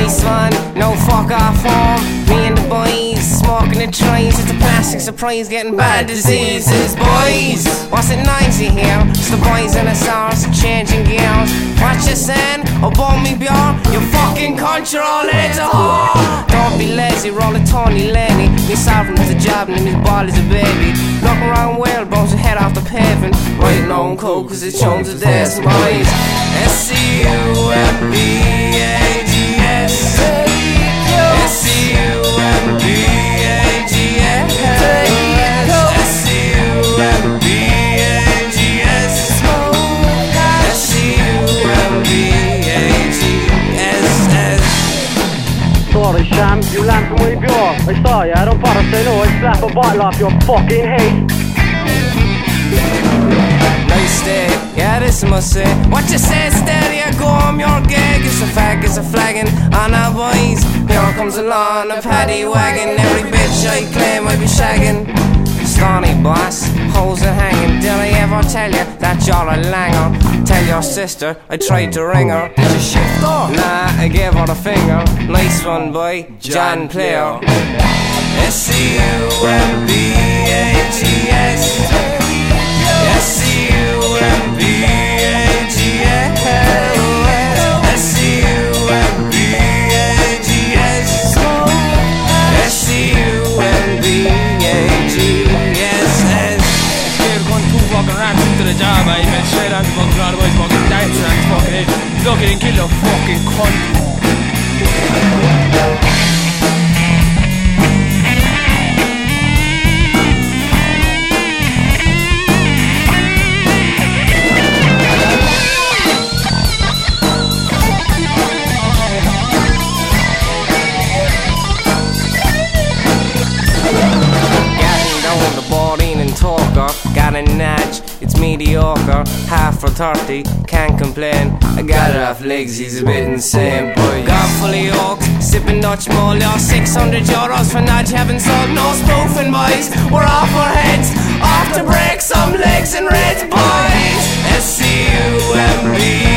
Nice one, no fuck off home. Me and the boys smoking the trees. It's a plastic surprise, getting bad diseases. Boys, what's it noisy here? It's the boys in the stars changing gears. What you saying about me, beer? You fucking country all it's a whore. Don't be lazy, roll a Tony Laney. Me sovereign's a job and his ball is a baby. Looking around well, bones your head off the pavement. Writing on coke cause it's shown to death, boys. S-C-U-M-B-A-G-S S-C-U-M-B-A-G-S S-C-U-M-B-A-G-S S-C-U-M-B-A-G-S. Sorry Sham, you land from way pure. I saw ya, I don't bother say no, I slap a bottle off your fucking head. Nice day, yeah this must say. What you say steady, I go on your gig. It's a fag, it's a flagging on our boys. Here comes along a paddy wagon. Every bitch I claim I be shagging. Stony boss, hoes are hanging. Did I ever tell you that you're a langer? Tell your sister I tried to ring her. Did you shift off? Nah, I gave her the finger. Nice one boy, John Player. S-C-U-M-B-A-G-S S-C-U-M-B-A-G-S S-C-U-M-B-A-G-S S-C-U-M-B-A-G-S. Scared going too fucking rats into the job, I even straight on the fucking all the boys fucking dancing on his fucking head. Look at him kill the fucking cunt. Got a notch, it's mediocre. Half for 30, can't complain. I got it off legs, he's a bit insane. Boy, got fully oaks, sipping Dutch Mole. You're 600 euros for nudge, haven't sold no spoofing, boys. We're off our heads, off to break some legs and reds, boys. S-C-U-M-B